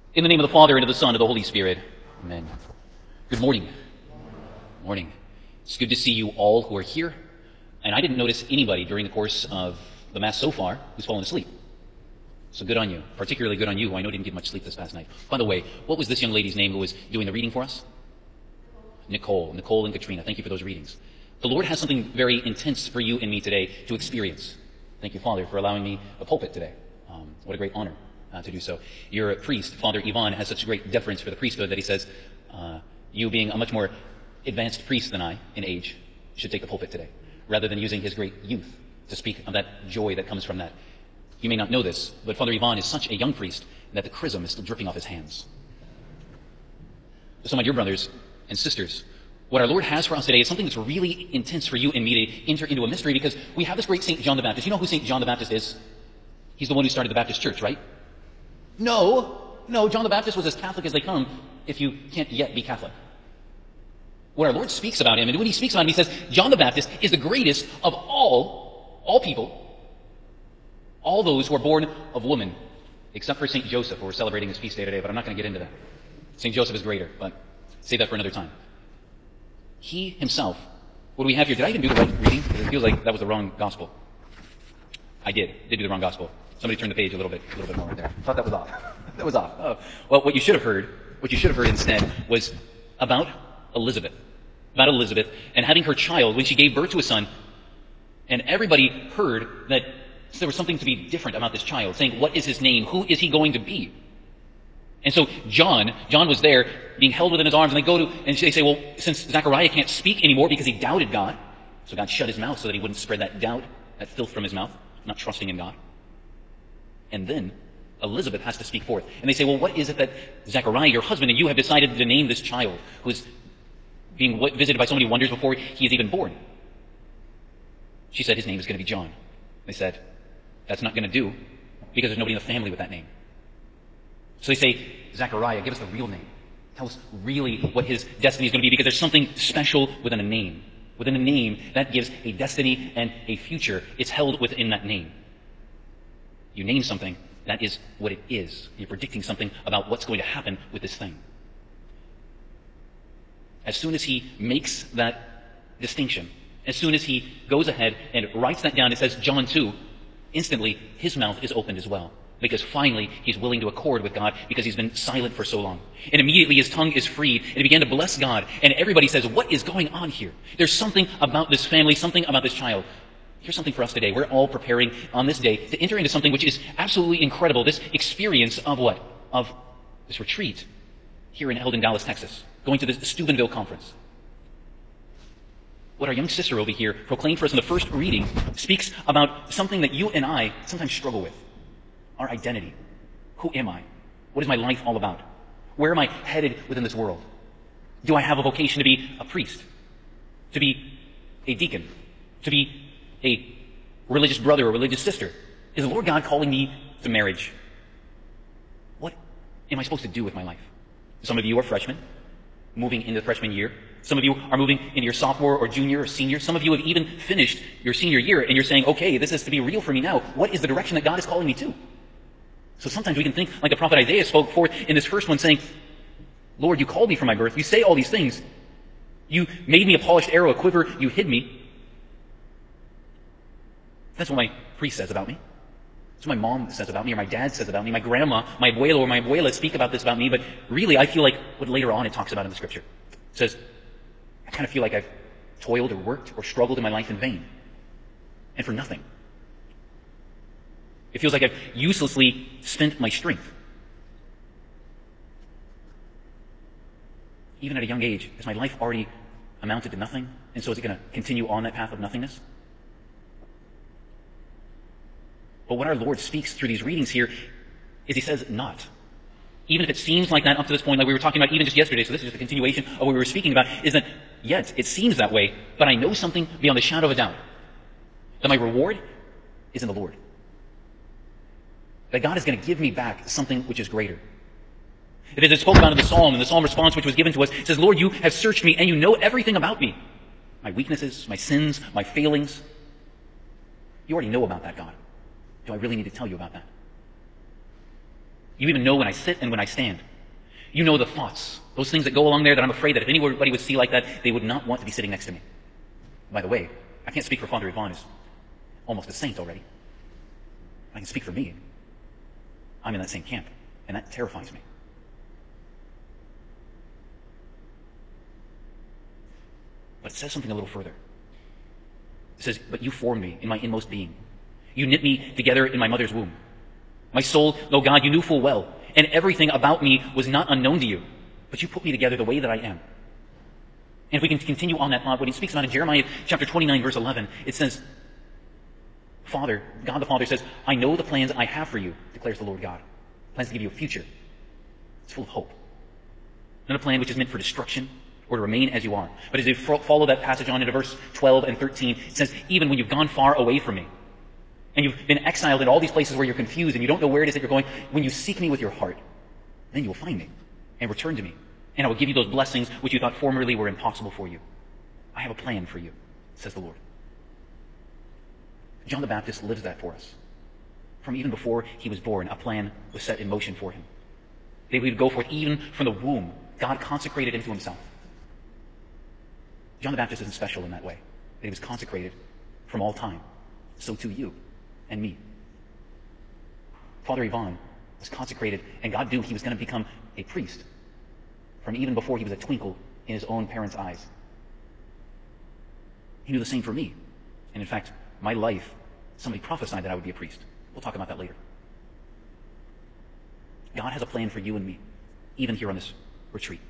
In the name of the Father, and of the Son, and of the Holy Spirit. Amen. Good morning. Morning. It's good to see you all who are here. And I didn't notice anybody during the course of the Mass so far who's fallen asleep. So good on you. Particularly good on you, who I know didn't get much sleep this past night. By the way, what was this young lady's name who was doing the reading for us? Nicole. Nicole and Katrina. Thank you for those readings. The Lord has something very intense for you and me today to experience. Thank you, Father, for allowing me a pulpit today. What a great honor to do so. Your priest, Father Ivan, has such great deference for the priesthood that he says, you being a much more advanced priest than I in age, should take the pulpit today, rather than using his great youth to speak of that joy that comes from that. You may not know this, but Father Ivan is such a young priest that the chrism is still dripping off his hands. So my dear brothers and sisters, what our Lord has for us today is something that's really intense for you and me to enter into a mystery, because we have this great St. John the Baptist. You know who St. John the Baptist is? He's the one who started the Baptist church, right? No, John the Baptist was as Catholic as they come if you can't yet be Catholic. When our Lord speaks about him, and when he speaks about him, he says, John the Baptist is the greatest of all people, all those who are born of woman, except for St. Joseph, who we're celebrating his feast day today, but I'm not going to get into that. St. Joseph is greater, but save that for another time. He himself, what do we have here? Did I even do the right reading? Because it feels like that was the wrong gospel. I did do the wrong gospel. Somebody turned the page a little bit more right there. I thought that was off. That was off. Oh. Well, what you should have heard instead was about Elizabeth. About Elizabeth and having her child when she gave birth to a son. And everybody heard that there was something to be different about this child, saying, what is his name? Who is he going to be? And so John was there being held within his arms, and they go to, and they say, well, since Zechariah can't speak anymore because he doubted God, so God shut his mouth so that he wouldn't spread that doubt, that filth from his mouth, not trusting in God. And then Elizabeth has to speak forth. And they say, well, what is it that Zechariah, your husband, and you have decided to name this child who is being visited by so many wonders before he is even born? She said, his name is going to be John. They said, that's not going to do because there's nobody in the family with that name. So they say, Zechariah, give us the real name. Tell us really what his destiny is going to be, because there's something special within a name. Within a name, that gives a destiny and a future. It's held within that name. You name something, that is what it is. You're predicting something about what's going to happen with this thing. As soon as he makes that distinction, as soon as he goes ahead and writes that down and says John 2, instantly his mouth is opened as well. Because finally he's willing to accord with God, because he's been silent for so long. And immediately his tongue is freed, and he began to bless God. And everybody says, what is going on here? There's something about this family, something about this child. Here's something for us today. We're all preparing on this day to enter into something which is absolutely incredible. This experience of what? Of this retreat here held in Dallas, Texas. Going to the Steubenville Conference. What our young sister over here proclaimed for us in the first reading speaks about something that you and I sometimes struggle with. Our identity. Who am I? What is my life all about? Where am I headed within this world? Do I have a vocation to be a priest? To be a deacon? To be a religious brother or religious sister? Is the Lord God calling me to marriage? What am I supposed to do with my life? Some of you are freshmen, moving into the freshman year. Some of you are moving into your sophomore or junior or senior. Some of you have even finished your senior year, and you're saying, okay, this is to be real for me now. What is the direction that God is calling me to? So sometimes we can think like the prophet Isaiah spoke forth in this first one, saying, Lord, you called me from my birth. You say all these things. You made me a polished arrow, a quiver. You hid me. That's what my priest says about me. That's what my mom says about me, or my dad says about me. My grandma, my abuelo, or my abuela speak about this about me, but really I feel like what later on it talks about in the scripture. It says, I kind of feel like I've toiled or worked or struggled in my life in vain. And for nothing. It feels like I've uselessly spent my strength. Even at a young age, has my life already amounted to nothing? And so is it going to continue on that path of nothingness? But what our Lord speaks through these readings here is he says not. Even if it seems like that up to this point, like we were talking about even just yesterday, so this is just a continuation of what we were speaking about, is that, yes, it seems that way, but I know something beyond the shadow of a doubt. That my reward is in the Lord. That God is going to give me back something which is greater. It is spoken about in the Psalm, and the Psalm response which was given to us, it says, Lord, you have searched me, and you know everything about me. My weaknesses, my sins, my failings. You already know about that, God. Do I really need to tell you about that? You even know when I sit and when I stand. You know the thoughts, those things that go along there that I'm afraid that if anybody would see like that, they would not want to be sitting next to me. By the way, I can't speak for Father Yvonne, who's almost a saint already. I can speak for me. I'm in that same camp, and that terrifies me. But it says something a little further. It says, but you formed me in my inmost being. You knit me together in my mother's womb. My soul, though God, you knew full well, and everything about me was not unknown to you, but you put me together the way that I am. And if we can continue on that thought, what he speaks about in Jeremiah chapter 29, verse 11, it says, Father, God the Father says, I know the plans I have for you, declares the Lord God. Plans to give you a future. It's full of hope. Not a plan which is meant for destruction or to remain as you are. But as you follow that passage on into verse 12 and 13, it says, even when you've gone far away from me, and you've been exiled in all these places where you're confused and you don't know where it is that you're going, when you seek me with your heart, then you will find me and return to me. And I will give you those blessings which you thought formerly were impossible for you. I have a plan for you, says the Lord. John the Baptist lives that for us. From even before he was born, a plan was set in motion for him. They would go forth even from the womb. God consecrated him to himself. John the Baptist isn't special in that way. That he was consecrated from all time. So too you and me. Father Yvonne was consecrated, and God knew he was going to become a priest from even before he was a twinkle in his own parents' eyes. He knew the same for me. And in fact, my life, somebody prophesied that I would be a priest. We'll talk about that later. God has a plan for you and me, even here on this retreat.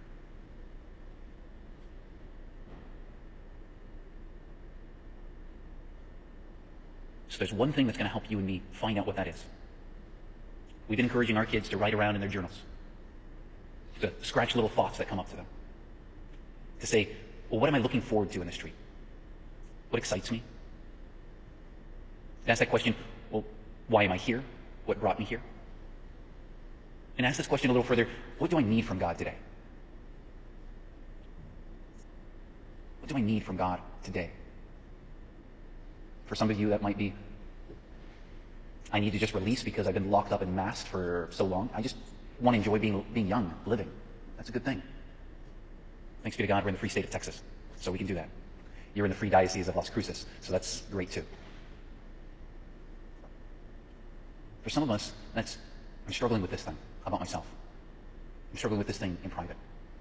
So there's one thing that's going to help you and me find out what that is. We've been encouraging our kids to write around in their journals, to scratch little thoughts that come up to them, to say, well, what am I looking forward to in this retreat? What excites me? To ask that question, well, why am I here? What brought me here? And ask this question a little further, what do I need from God today? What do I need from God today? For some of you, that might be, I need to just release because I've been locked up and masked for so long. I just want to enjoy being young, living. That's a good thing. Thanks be to God, we're in the free state of Texas, so we can do that. You're in the free diocese of Las Cruces, so that's great too. For some of us, I'm struggling with this thing about myself. I'm struggling with this thing in private.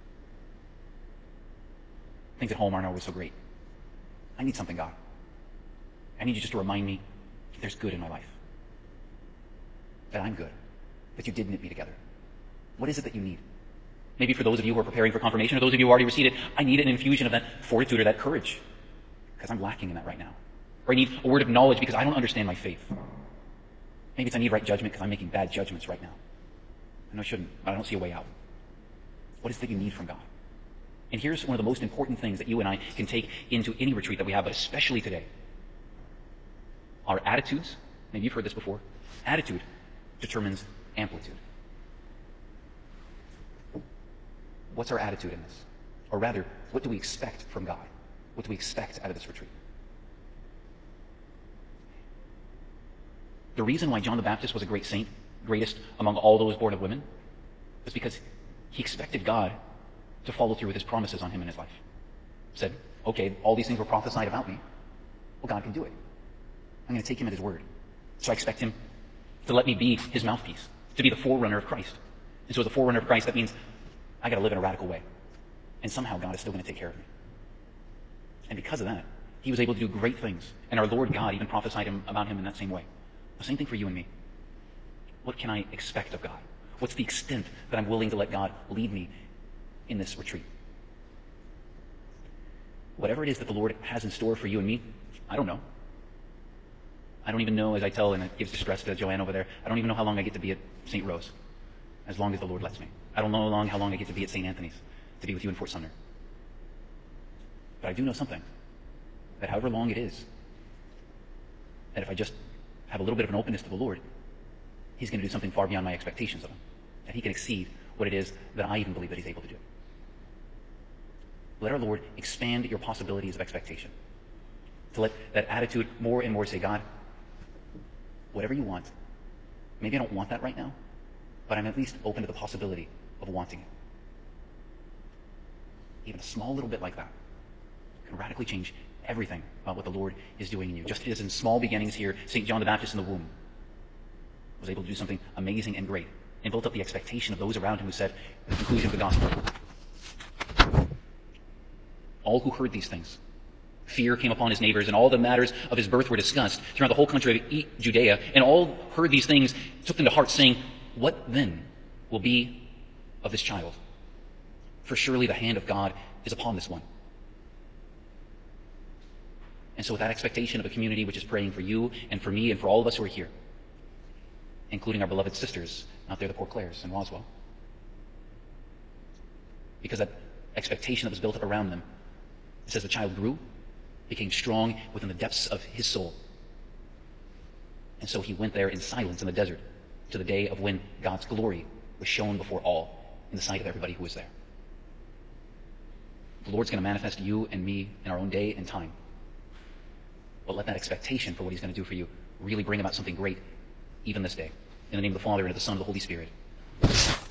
Things at home aren't always so great. I need something, God. I need you just to remind me that there's good in my life. That I'm good. That you did knit me together. What is it that you need? Maybe for those of you who are preparing for confirmation, or those of you who already received it, I need an infusion of that fortitude or that courage. Because I'm lacking in that right now. Or I need a word of knowledge because I don't understand my faith. Maybe it's I need right judgment because I'm making bad judgments right now. I know I shouldn't, but I don't see a way out. What is it that you need from God? And here's one of the most important things that you and I can take into any retreat that we have, but especially today. Our attitudes, maybe you've heard this before, attitude determines amplitude. What's our attitude in this? Or rather, what do we expect from God? What do we expect out of this retreat? The reason why John the Baptist was a great saint, greatest among all those born of women, was because he expected God to follow through with his promises on him in his life. He said, okay, all these things were prophesied about me. Well, God can do it. I'm going to take him at his word. So I expect him to let me be his mouthpiece, to be the forerunner of Christ. And so as a forerunner of Christ, that means I got to live in a radical way. And somehow God is still going to take care of me. And because of that, he was able to do great things. And our Lord God even prophesied about him in that same way. The same thing for you and me. What can I expect of God? What's the extent that I'm willing to let God lead me in this retreat? Whatever it is that the Lord has in store for you and me, I don't know. I don't even know, as I tell, and it gives distress to Joanne over there, I don't even know how long I get to be at St. Rose, as long as the Lord lets me. I don't know how long I get to be at St. Anthony's, to be with you in Fort Sumner. But I do know something, that however long it is, that if I just have a little bit of an openness to the Lord, he's going to do something far beyond my expectations of him, that he can exceed what it is that I even believe that he's able to do. Let our Lord expand your possibilities of expectation, to let that attitude more and more say, God, whatever you want, maybe I don't want that right now, but I'm at least open to the possibility of wanting it. Even a small little bit like that can radically change everything about what the Lord is doing in you. Just as in small beginnings here, St. John the Baptist in the womb was able to do something amazing and great and built up the expectation of those around him who said, the conclusion of the gospel, all who heard these things, fear came upon his neighbors, and all the matters of his birth were discussed throughout the whole country of Judea, and all heard these things, took them to heart, saying, what then will be of this child? For surely the hand of God is upon this one. And so with that expectation of a community which is praying for you and for me and for all of us who are here, including our beloved sisters out there, the poor Clares in Roswell, because that expectation that was built up around them, it says the child grew, became strong within the depths of his soul. And so he went there in silence in the desert to the day of when God's glory was shown before all in the sight of everybody who was there. The Lord's going to manifest you and me in our own day and time. But let that expectation for what he's going to do for you really bring about something great even this day. In the name of the Father, and of the Son, and of the Holy Spirit.